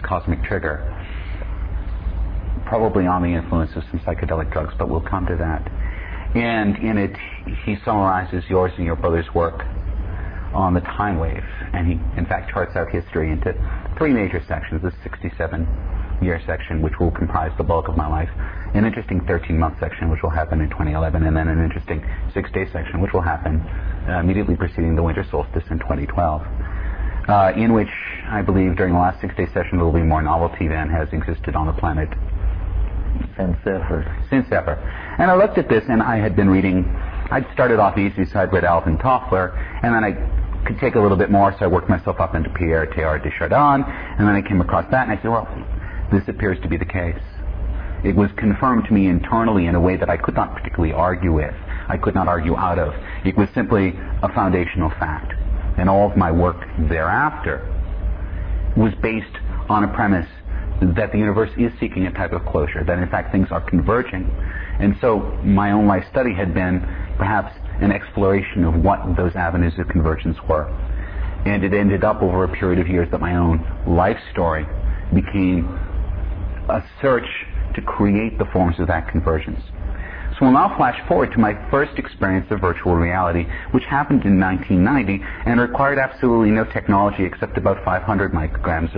Cosmic Trigger, probably on the influence of some psychedelic drugs, but we'll come to that. And in it, he summarizes yours and your brother's work on the time wave, and he, in fact, charts out history into 3 major sections: the 67-year section, which will comprise the bulk of my life, an interesting 13-month section, which will happen in 2011, and then an interesting 6-day section, which will happen immediately preceding the winter solstice in 2012, in which I believe during the last 6-day session there will be more novelty than has existed on the planet since ever. And I looked at this, and I had been reading. I'd started off easy, so I'd read Alvin Toffler, and then I could take a little bit more, so I worked myself up into Pierre Teilhard de Chardin, and then I came across that, and I said, well, this appears to be the case. It was confirmed to me internally in a way that I could not particularly argue with. I could not argue out of. It was simply a foundational fact. And all of my work thereafter was based on a premise that the universe is seeking a type of closure, that in fact things are converging. And so my own life study had been perhaps an exploration of what those avenues of convergence were. And it ended up over a period of years that my own life story became a search to create the forms of that convergence. So we'll now flash forward to my first experience of virtual reality, which happened in 1990 and required absolutely no technology except about 500 micrograms of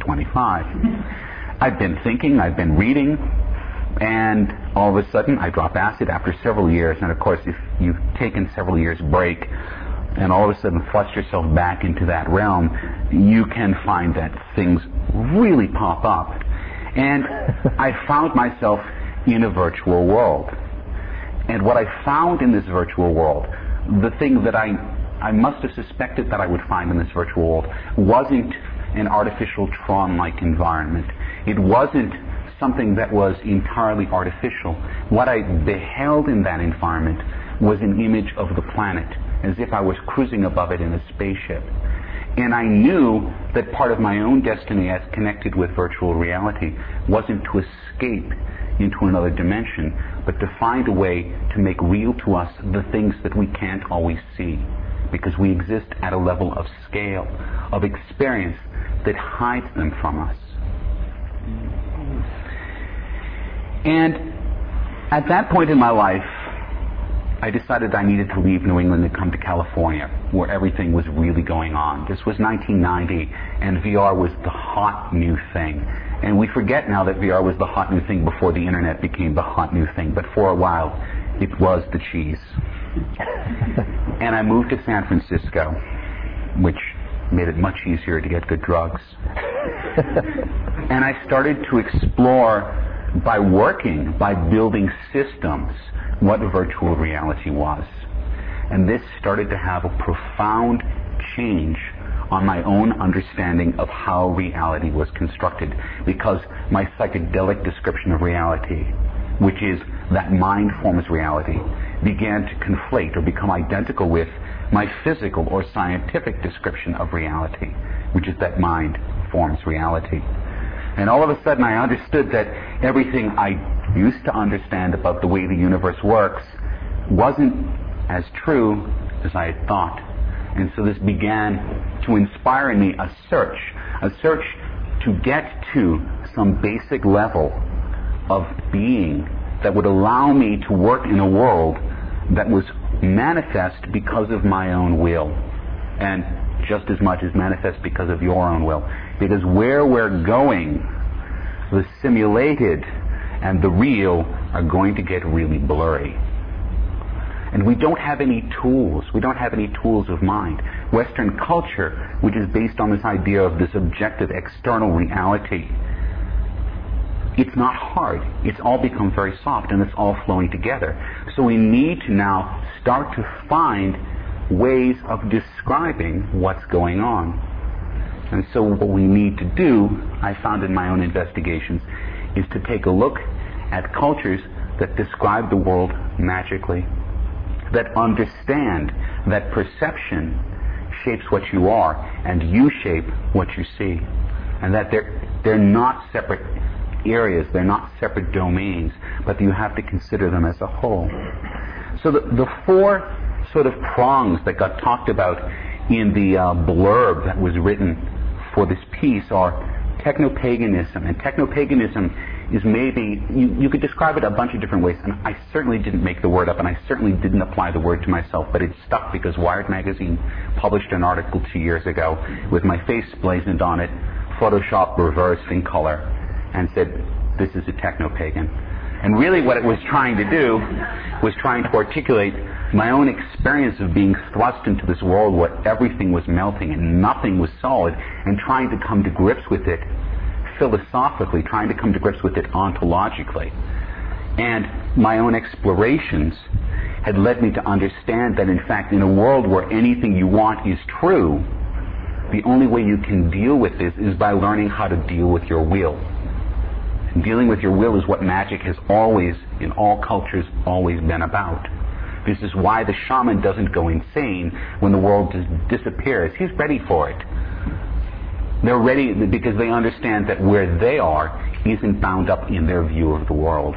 LSD-25. I'd been thinking, I'd been reading, and all of a sudden I drop acid after several years. And of course, if you've taken several years break and all of a sudden thrust yourself back into that realm, you can find that things really pop up. And I found myself in a virtual world. And what I found in this virtual world, the thing that I must have suspected that I would find in this virtual world, wasn't an artificial Tron-like environment. It wasn't something that was entirely artificial. What I beheld in that environment was an image of the planet, as if I was cruising above it in a spaceship. And I knew that part of my own destiny as connected with virtual reality wasn't to escape into another dimension, but to find a way to make real to us the things that we can't always see, because we exist at a level of scale, of experience that hides them from us. And at that point in my life, I decided I needed to leave New England and come to California, where everything was really going on. This was 1990, and VR was the hot new thing. And we forget now that VR was the hot new thing before the internet became the hot new thing, but for a while, it was the cheese. And I moved to San Francisco, which made it much easier to get good drugs. And I started to explore, by working, by building systems, what virtual reality was. And this started to have a profound change on my own understanding of how reality was constructed, because my psychedelic description of reality, which is that mind forms reality, began to conflate or become identical with my physical or scientific description of reality, which is that mind forms reality. And all of a sudden I understood that everything I used to understand about the way the universe works wasn't as true as I had thought. And so this began to inspire in me a search to get to some basic level of being that would allow me to work in a world that was manifest because of my own will, and just as much as manifest because of your own will. Because where we're going, the simulated and the real are going to get really blurry. And we don't have any tools. We don't have any tools of mind. Western culture, which is based on this idea of this objective external reality, it's not hard. It's all become very soft, and it's all flowing together. So we need to now start to find ways of describing what's going on. And so what we need to do, I found in my own investigations, is to take a look at cultures that describe the world magically, that understand that perception shapes what you are and you shape what you see, and that they're not separate areas, they're not separate domains, but you have to consider them as a whole. So the four sort of prongs that got talked about in the blurb that was written for this piece are techno-paganism. And techno-paganism is maybe, you could describe it a bunch of different ways, and I certainly didn't make the word up, and I certainly didn't apply the word to myself, but it stuck because Wired Magazine published an article 2 years ago with my face blazoned on it, Photoshop reversed in color, and said, this is a techno-pagan. And really what it was trying to do was trying to articulate my own experience of being thrust into this world where everything was melting and nothing was solid, and trying to come to grips with it philosophically, trying to come to grips with it ontologically. And my own explorations had led me to understand that, in fact, in a world where anything you want is true, the only way you can deal with this is by learning how to deal with your will. And dealing with your will is what magic has always, in all cultures, always been about. This is why the shaman doesn't go insane when the world just disappears. He's ready for it. They're ready because they understand that where they are isn't bound up in their view of the world.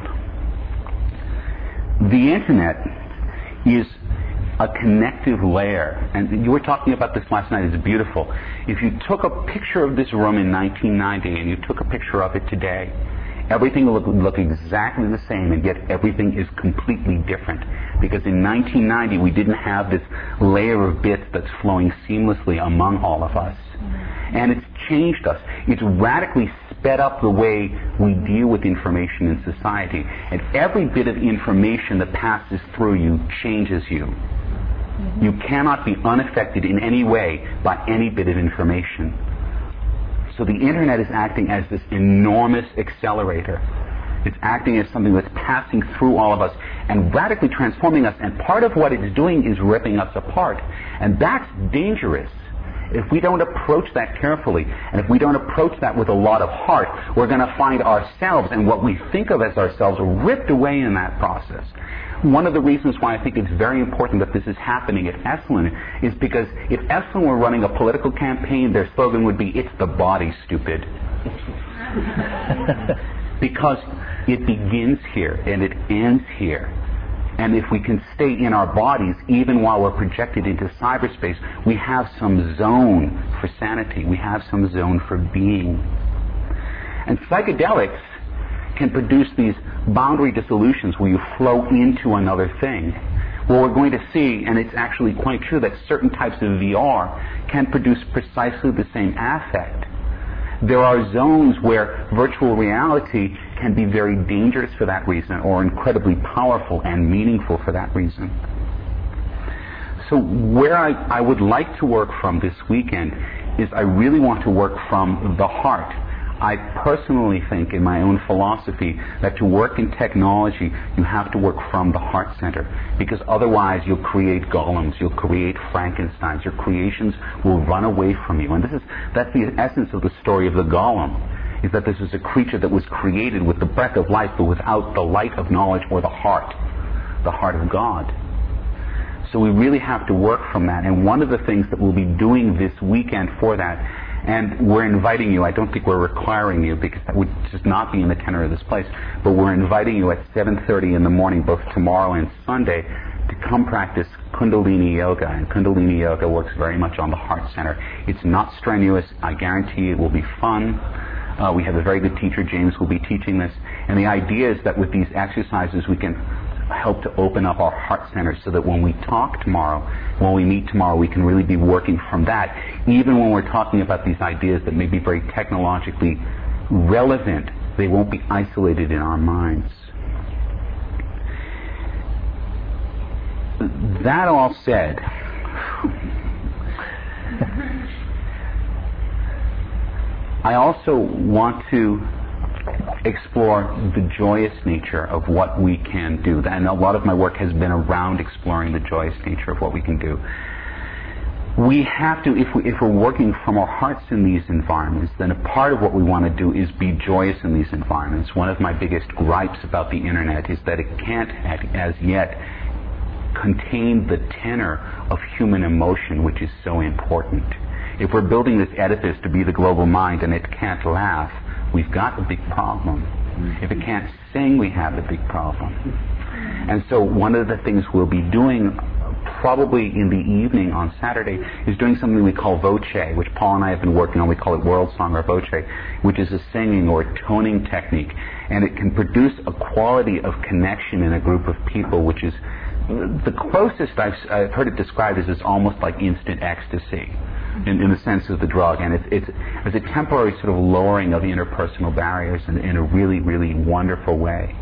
The internet is a connective layer, and you were talking about this last night. It's beautiful. If you took a picture of this room in 1990 and you took a picture of it today, everything would look exactly the same, and yet everything is completely different. Because in 1990 we didn't have this layer of bits that's flowing seamlessly among all of us. And it's changed us. It's radically sped up the way we deal with information in society. And every bit of information that passes through you changes you. You cannot be unaffected in any way by any bit of information. So the internet is acting as this enormous accelerator. It's acting as something that's passing through all of us and radically transforming us. And part of what it's doing is ripping us apart. And that's dangerous. If we don't approach that carefully, and if we don't approach that with a lot of heart, we're going to find ourselves and what we think of as ourselves ripped away in that process. One of the reasons why I think it's very important that this is happening at Esalen is because if Esalen were running a political campaign, their slogan would be, "It's the body, stupid." Because it begins here and it ends here. And if we can stay in our bodies, even while we're projected into cyberspace, we have some zone for sanity. We have some zone for being. And psychedelics can produce these boundary dissolutions where you flow into another thing. Well, we're going to see, and it's actually quite true, that certain types of VR can produce precisely the same affect. There are zones where virtual reality can be very dangerous for that reason, or incredibly powerful and meaningful for that reason. So where I would like to work from this weekend is I really want to work from the heart. I personally think, in my own philosophy, that to work in technology, you have to work from the heart center, because otherwise you'll create golems, you'll create Frankensteins, your creations will run away from you. And that's the essence of the story of the golem, is that this is a creature that was created with the breath of life, but without the light of knowledge or the heart of God. So we really have to work from that. And one of the things that we'll be doing this weekend for that, and we're inviting you, I don't think we're requiring you, because that would just not be in the tenor of this place, but we're inviting you at 7:30 in the morning, both tomorrow and Sunday, to come practice Kundalini Yoga. And Kundalini Yoga works very much on the heart center. It's not strenuous. I guarantee it will be fun. We have a very good teacher. James will be teaching this. And the idea is that with these exercises we can help to open up our heart center so that when we talk tomorrow, when we meet tomorrow, we can really be working from that. Even when we're talking about these ideas that may be very technologically relevant, they won't be isolated in our minds. That all said, I also want to explore the joyous nature of what we can do. And a lot of my work has been around exploring the joyous nature of what we can do. We have to, if we're working from our hearts in these environments, then a part of what we want to do is be joyous in these environments. One of my biggest gripes about the internet is that it can't, as yet, contain the tenor of human emotion, which is so important. If we're building this edifice to be the global mind and it can't laugh, we've got a big problem. If it can't sing, we have a big problem. And so one of the things we'll be doing probably in the evening on Saturday, is doing something we call voce, which Paul and I have been working on. We call it world song or voce, which is a singing or toning technique. And it can produce a quality of connection in a group of people, which is the closest I've heard it described as almost like instant ecstasy in the sense of the drug. And it's a temporary sort of lowering of interpersonal barriers in a really, really wonderful way.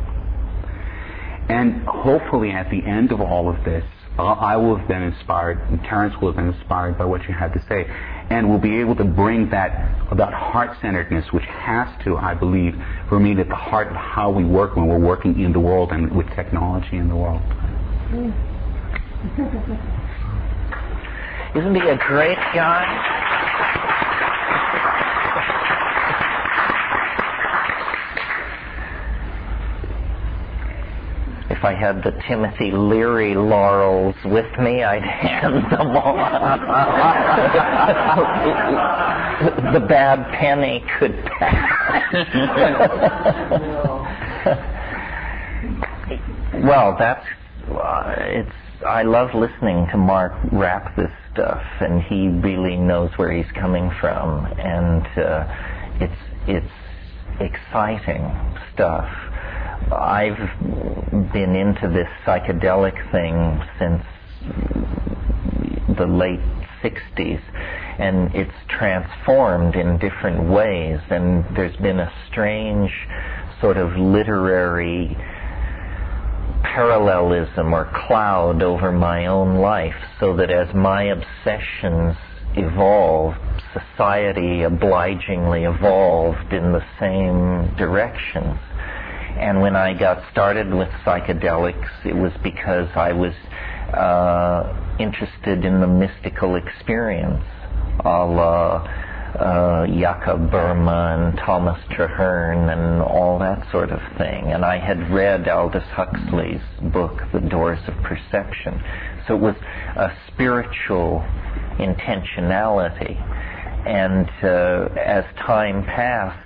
And hopefully at the end of all of this, I will have been inspired, and Terence will have been inspired by what you had to say, and we'll be able to bring that heart-centeredness, which has to, I believe, remain at the heart of how we work when we're working in the world and with technology in the world. Isn't he a great guy? If I had the Timothy Leary laurels with me, I'd hand them on. The bad penny could pass. Well, I love listening to Mark rap this stuff, and he really knows where he's coming from, and it's exciting stuff. I've been into this psychedelic thing since the late 60s, and it's transformed in different ways, and there's been a strange sort of literary parallelism or cloud over my own life, so that as my obsessions evolved, society obligingly evolved in the same directions. And when I got started with psychedelics, it was because I was interested in the mystical experience, a la Jakob Burma and Thomas Traherne and all that sort of thing. And I had read Aldous Huxley's book, The Doors of Perception. So it was a spiritual intentionality. And as time passed,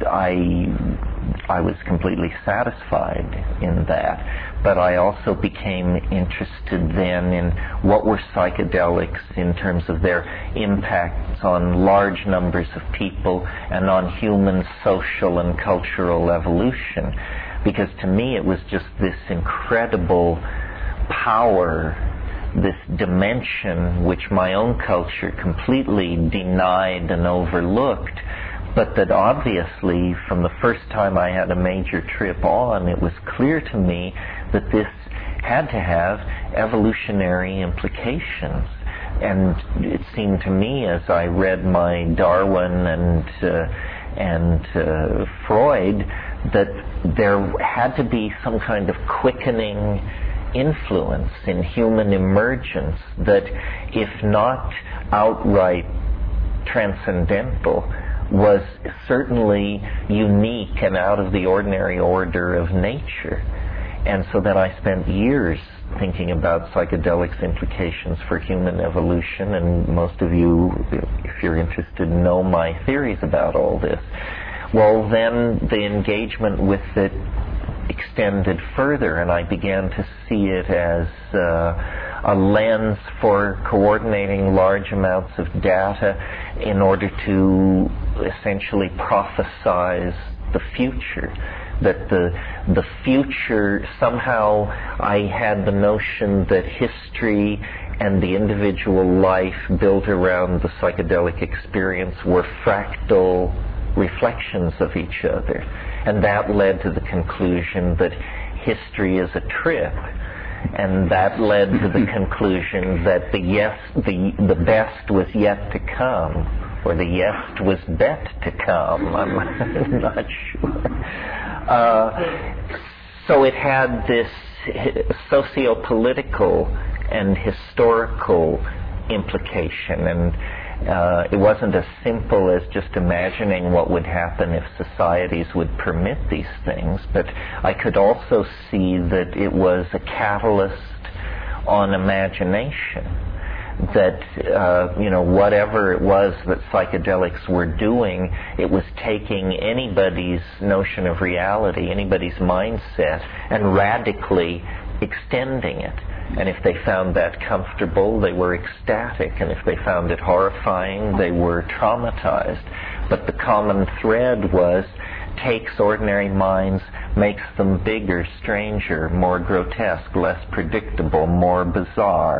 I was completely satisfied in that, but I also became interested then in what were psychedelics in terms of their impacts on large numbers of people and on human social and cultural evolution, because to me it was just this incredible power, this dimension which my own culture completely denied and overlooked, but that obviously from the first time I had a major trip on, it was clear to me that this had to have evolutionary implications. And it seemed to me, as I read my Darwin and Freud, that there had to be some kind of quickening influence in human emergence that, if not outright transcendental, was certainly unique and out of the ordinary order of nature. And so then I spent years thinking about psychedelics' implications for human evolution, and most of you, if you're interested, know my theories about all this. Well, then the engagement with it extended further, and I began to see it as a lens for coordinating large amounts of data in order to essentially prophesize the future. That the future, somehow I had the notion that history and the individual life built around the psychedelic experience were fractal reflections of each other. And that led to the conclusion that history is a trip. And that led to the conclusion that the best was yet to come, or the yest was bet to come. I'm not sure. So it had this socio-political and historical implication, and it wasn't as simple as just imagining what would happen if societies would permit these things, but I could also see that it was a catalyst on imagination, that whatever it was that psychedelics were doing, it was taking anybody's notion of reality, anybody's mindset, and radically extending it. And if they found that comfortable, they were ecstatic. And if they found it horrifying, they were traumatized. But the common thread was takes ordinary minds, makes them bigger, stranger, more grotesque, less predictable, more bizarre.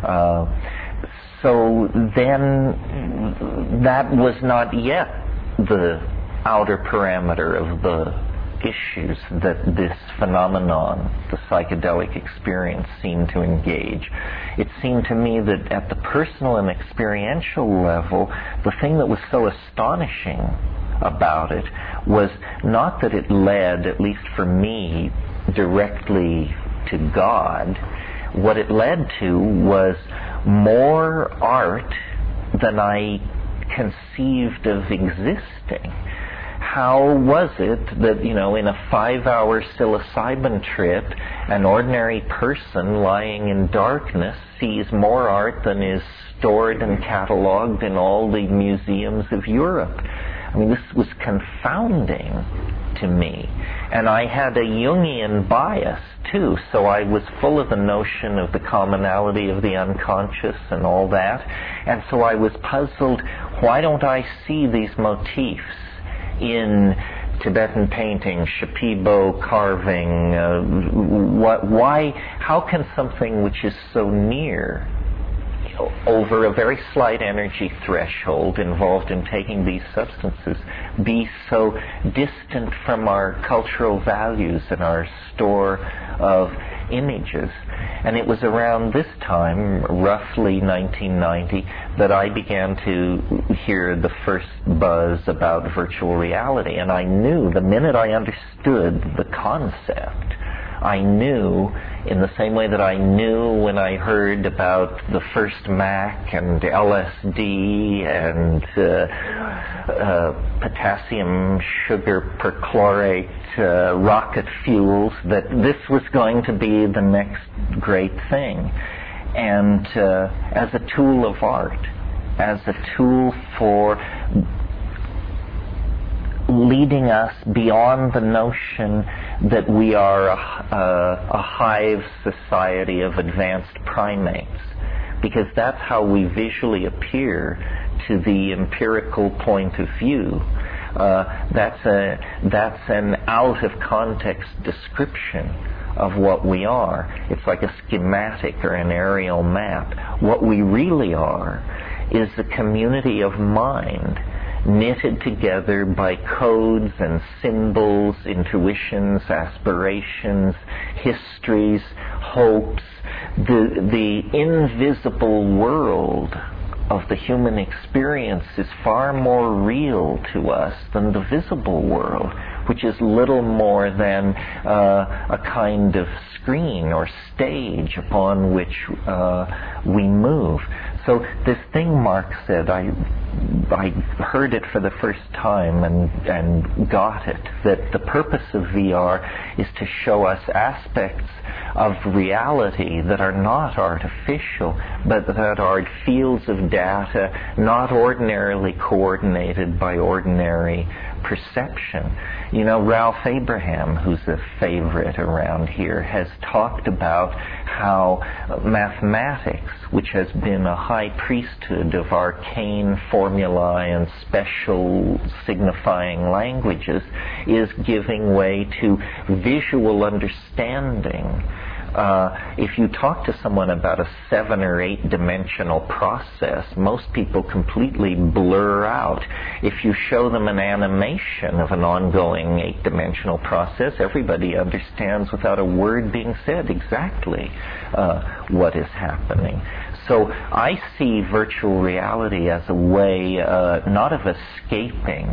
So then that was not yet the outer parameter of the issues that this phenomenon, the psychedelic experience, seemed to engage. It seemed to me that at the personal and experiential level, the thing that was so astonishing about it was not that it led, at least for me, directly to God. What it led to was more art than I conceived of existing. How was it that, in a 5-hour psilocybin trip, an ordinary person lying in darkness sees more art than is stored and cataloged in all the museums of Europe? I mean, this was confounding to me. And I had a Jungian bias, too, so I was full of the notion of the commonality of the unconscious and all that. And so I was puzzled, why don't I see these motifs in Tibetan painting, Shipibo carving? How can something which is so near, over a very slight energy threshold involved in taking these substances, be so distant from our cultural values and our store of images? And it was around this time, roughly 1990, that I began to hear the first buzz about virtual reality. And I knew, the minute I understood the concept, I knew, in the same way that I knew when I heard about the first Mac and LSD and potassium sugar perchlorate rocket fuels, that this was going to be the next great thing. And as a tool of art, as a tool for leading us beyond the notion that we are a hive society of advanced primates, because that's how we visually appear to the empirical point of view. That's an out of context description of what we are. It's like a schematic or an aerial map. What we really are is a community of mind, knitted together by codes and symbols, intuitions, aspirations, histories, hopes. The invisible world of the human experience is far more real to us than the visible world, which is little more than a kind of screen or stage upon which we move. So this thing Mark said, I heard it for the first time and got it, that the purpose of VR is to show us aspects of reality that are not artificial, but that are fields of data not ordinarily coordinated by ordinary perception. Ralph Abraham, who's a favorite around here, has talked about how mathematics, which has been a high priesthood of arcane formulae and special signifying languages, is giving way to visual understanding. If you talk to someone about a 7 or 8 dimensional process, most people completely blur out. If you show them an animation of an ongoing 8-dimensional process, everybody understands without a word being said exactly what is happening. So I see virtual reality as a way not of escaping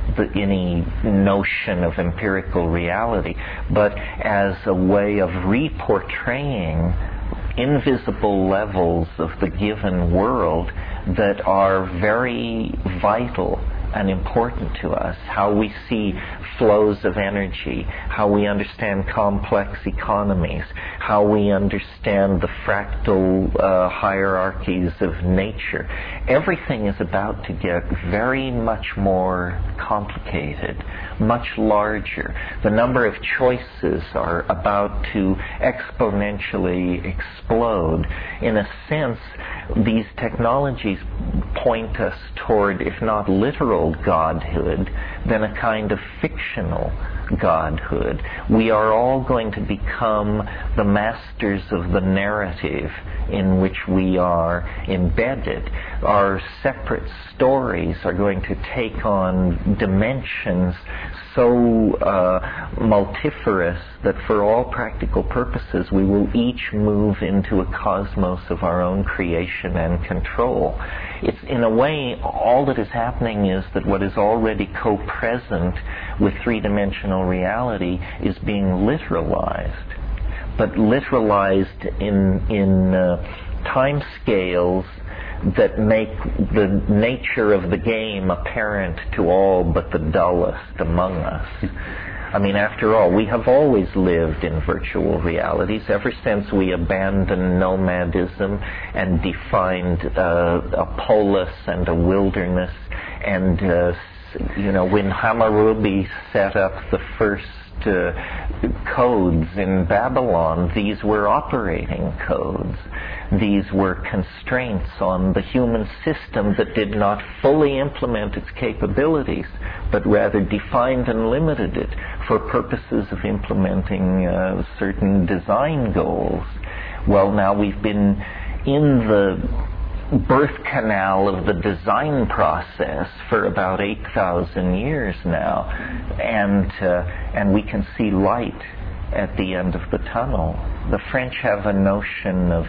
any notion of empirical reality, but as a way of reportraying invisible levels of the given world that are very vital and important to us. How we see flows of energy, how we understand complex economies, how we understand the fractal hierarchies of nature. Everything is about to get very much more complicated much larger. The number of choices are about to exponentially explode. In a sense, these technologies point us toward, if not literal godhood, then a kind of fictional godhood. We are all going to become the masters of the narrative in which we are embedded. Our separate stories are going to take on dimensions so multifarious that for all practical purposes we will each move into a cosmos of our own creation and control. It's, in a way, all that is happening is that what is already co-present with three-dimensional reality is being literalized, but literalized in time scales that make the nature of the game apparent to all but the dullest among us. I mean, after all, we have always lived in virtual realities ever since we abandoned nomadism and defined a polis and a wilderness. And, when Hammurabi set up the first codes in Babylon, these were operating codes. These were constraints on the human system that did not fully implement its capabilities, but rather defined and limited it for purposes of implementing certain design goals. Well, now we've been in the birth canal of the design process for about 8,000 years now, and we can see light at the end of the tunnel. The French have a notion of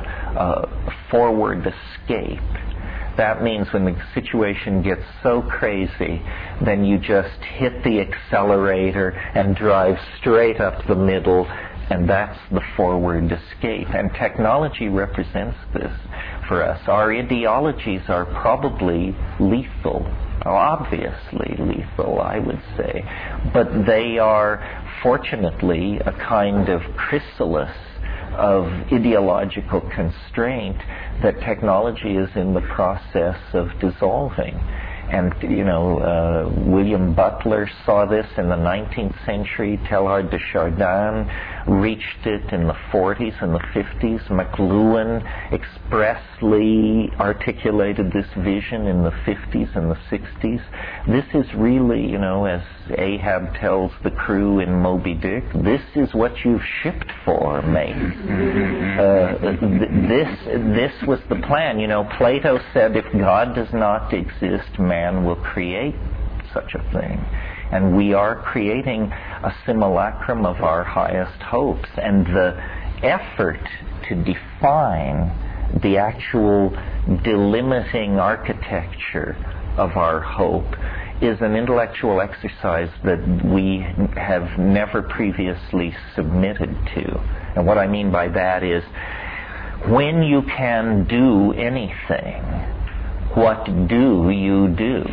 forward escape. That means when the situation gets so crazy, then you just hit the accelerator and drive straight up the middle, and that's the forward escape. And technology represents this for us. Our ideologies are probably lethal, obviously lethal, I would say, but they are fortunately a kind of chrysalis of ideological constraint that technology is in the process of dissolving. And, William Butler saw this in the 19th century. Teilhard de Chardin reached it in the 40s and the 50s. McLuhan expressly articulated this vision in the 50s and the 60s. This is really, as Ahab tells the crew in Moby Dick, this is what you've shipped for, mate. This was the plan. Plato said if God does not exist, man will create such a thing. And we are creating a simulacrum of our highest hopes. And the effort to define the actual delimiting architecture of our hope is an intellectual exercise that we have never previously submitted to. And what I mean by that is, when you can do anything, what do you do?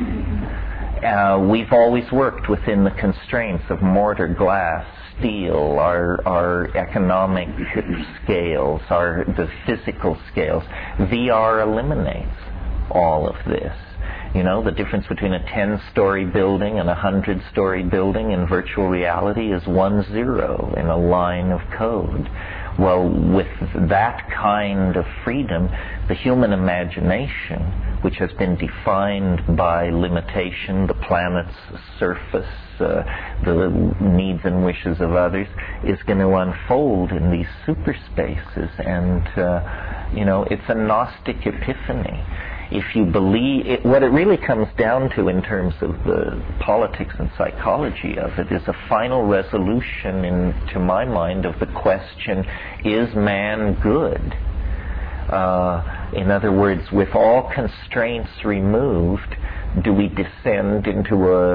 We've always worked within the constraints of mortar, glass, steel, our economic scales, the physical scales. VR eliminates all of this. The difference between a 10-story building and a 100-story building in virtual reality is 1 0 in a line of code. Well, with that kind of freedom, the human imagination, which has been defined by limitation, the planet's surface, the needs and wishes of others, is going to unfold in these superspaces. And, it's a Gnostic epiphany. If you believe, what it really comes down to in terms of the politics and psychology of it is a final resolution, to my mind, of the question, is man good? In other words, with all constraints removed, do we descend into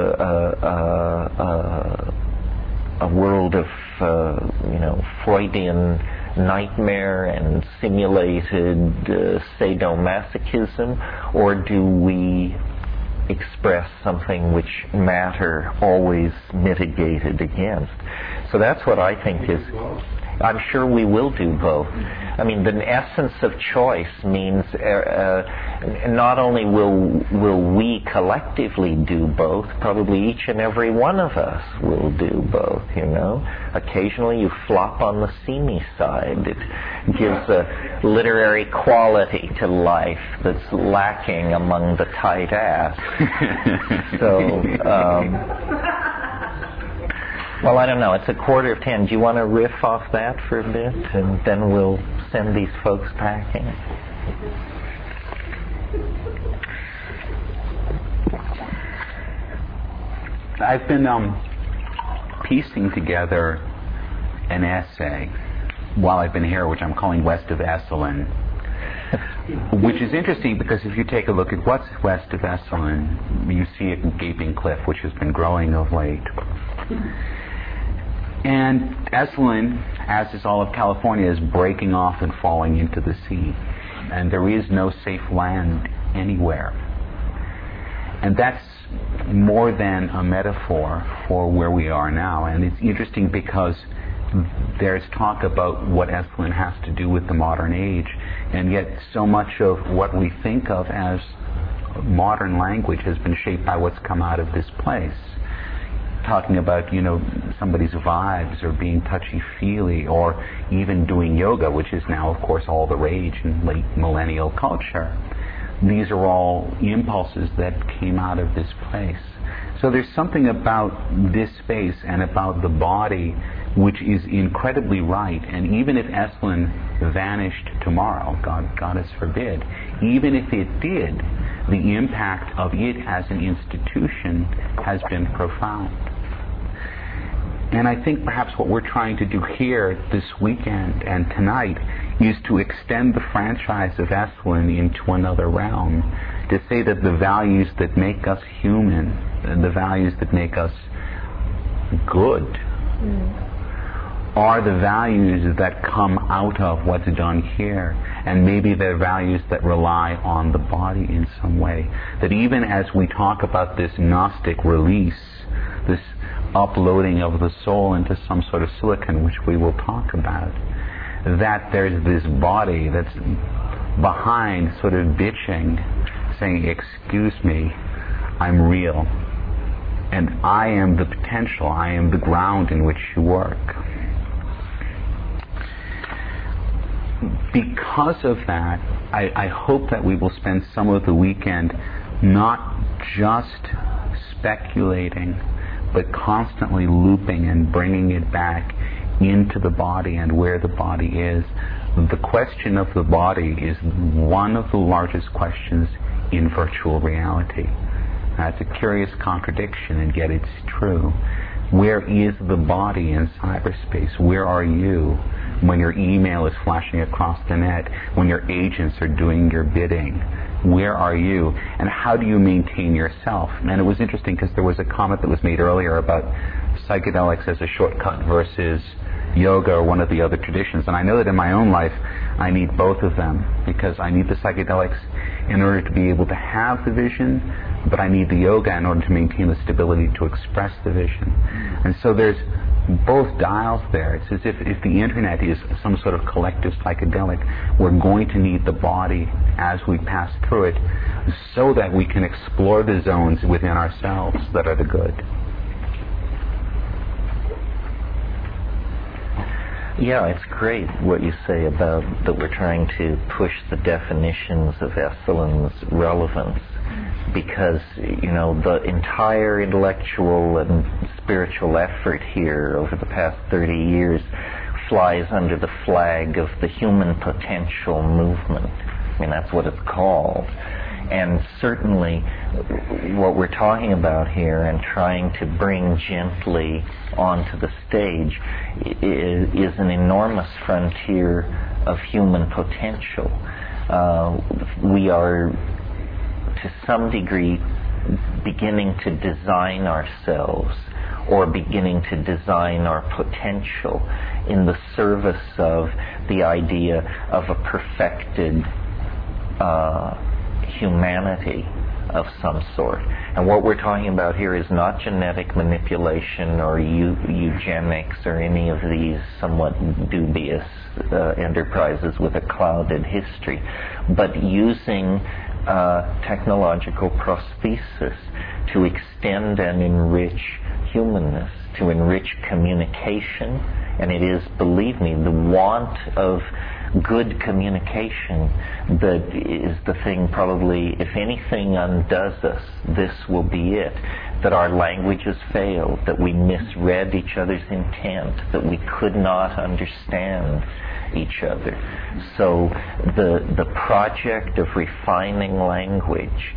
a world of, Freudian nightmare and simulated sadomasochism, or do we express something which matter always mitigated against? So that's what I think is I'm sure we will do both. I mean, the essence of choice means not only will we collectively do both, probably each and every one of us will do both, you know. Occasionally you flop on the seamy side. It gives a literary quality to life that's lacking among the tight ass. So, well, I don't know. It's 9:45. Do you want to riff off that for a bit, and then we'll send these folks packing? I've been piecing together an essay while I've been here, which I'm calling West of Esalen, which is interesting because if you take a look at what's west of Esalen, you see a gaping cliff which has been growing of late. And Esalen, as is all of California, is breaking off and falling into the sea. And there is no safe land anywhere. And that's more than a metaphor for where we are now. And it's interesting because there's talk about what Esalen has to do with the modern age, and yet so much of what we think of as modern language has been shaped by what's come out of this place. Talking about, you know, somebody's vibes or being touchy-feely or even doing yoga, which is now, of course, all the rage in late millennial culture. These are all impulses that came out of this place. So there's something about this space and about the body which is incredibly right. And even if Esalen vanished tomorrow, God forbid, even if it did, the impact of it as an institution has been profound. And I think perhaps what we're trying to do here this weekend and tonight is to extend the franchise of Esalen into another realm, to say that the values that make us human, and the values that make us good, are the values that come out of what's done here, and maybe they're values that rely on the body in some way. That even as we talk about this Gnostic release, this uploading of the soul into some sort of silicon, which we will talk about, that there's this body that's behind sort of bitching, saying, excuse me, I'm real, and I am the potential, I am the ground in which you work. Because of that, I hope that we will spend some of the weekend not just speculating, but constantly looping and bringing it back into the body and where the body is. The question of the body is one of the largest questions in virtual reality. It's a curious contradiction, and yet it's true. Where is the body in cyberspace? Where are you when your email is flashing across the net, when your agents are doing your bidding? Where are you? And how do you maintain yourself? And it was interesting because there was a comment that was made earlier about psychedelics as a shortcut versus yoga or one of the other traditions. And I know that in my own life, I need both of them, because I need the psychedelics in order to be able to have the vision, but I need the yoga in order to maintain the stability to express the vision. And so there's both dials there. It's as if the internet is some sort of collective psychedelic, we're going to need the body as we pass through it so that we can explore the zones within ourselves that are the good. Yeah, it's great what you say about that we're trying to push the definitions of Esalen's relevance, because, you know, the entire intellectual and spiritual effort here over the past 30 years flies under the flag of the human potential movement. I mean, that's what it's called. And certainly what we're talking about here and trying to bring gently onto the stage is an enormous frontier of human potential. We are, to some degree, beginning to design ourselves, or beginning to design our potential in the service of the idea of a perfected humanity, of some sort. And what we're talking about here is not genetic manipulation or eugenics or any of these somewhat dubious enterprises with a clouded history, but using technological prosthesis to extend and enrich humanness, to enrich communication. And it is, believe me, the want of good communication that is the thing probably, if anything undoes us, this will be it. That our languages failed, that we misread each other's intent, that we could not understand each other. So the project of refining language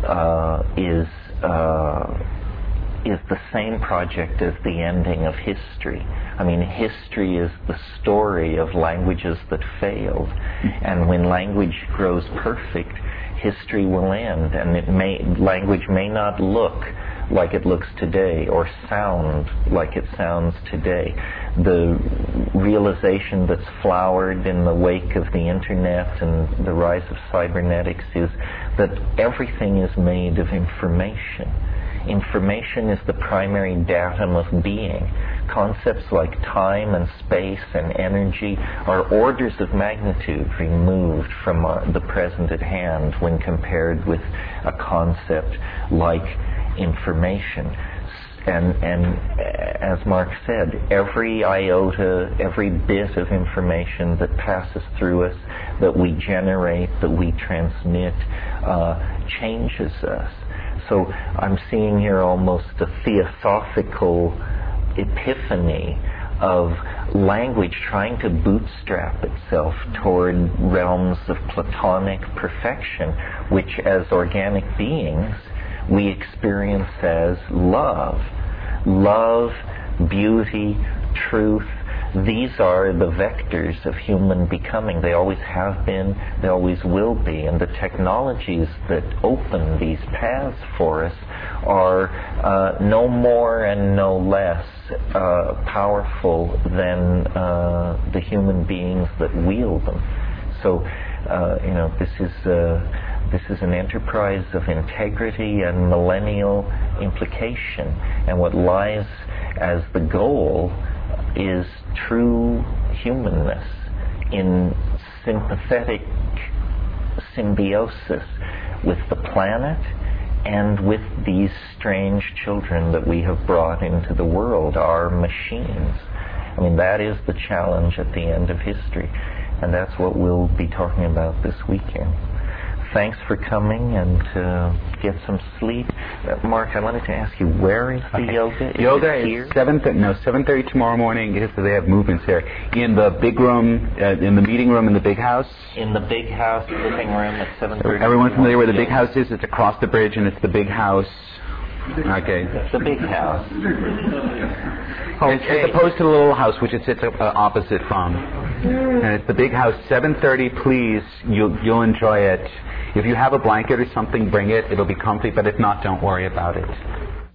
is the same project as the ending of history. I mean, history is the story of languages that failed. And when language grows perfect, history will end. And language may not look like it looks today or sound like it sounds today. The realization that's flowered in the wake of the internet and the rise of cybernetics is that everything is made of information. Information is the primary datum of being. Concepts like time and space and energy are orders of magnitude removed from the present at hand when compared with a concept like information. And as Mark said, every iota, every bit of information that passes through us, that we generate, that we transmit, changes us. So I'm seeing here almost a theosophical epiphany of language trying to bootstrap itself toward realms of Platonic perfection, which as organic beings we experience as love. Love, beauty, truth. These are the vectors of human becoming. They always have been, they always will be. And the technologies that open these paths for us are no more and no less powerful than the human beings that wield them. So, this is an enterprise of integrity and millennial implication. And what lies as the goal is true humanness in sympathetic symbiosis with the planet and with these strange children that we have brought into the world, our machines. I mean, that is the challenge at the end of history, and that's what we'll be talking about this weekend. Thanks for coming, and get some sleep. Mark, I wanted to ask you, where is the yoga? Yoga is 7:30 tomorrow morning. They have movements here in the big room, in the meeting room in the big house. In the big house, living room at 7:30. Everyone's familiar where the big house is? It's across the bridge, and it's the big house. Okay. It's the big house. Okay. As opposed to the little house, which it sits opposite from. And it's the big house. 7:30, please. You'll enjoy it. If you have a blanket or something, bring it. It'll be comfy, but if not, don't worry about it.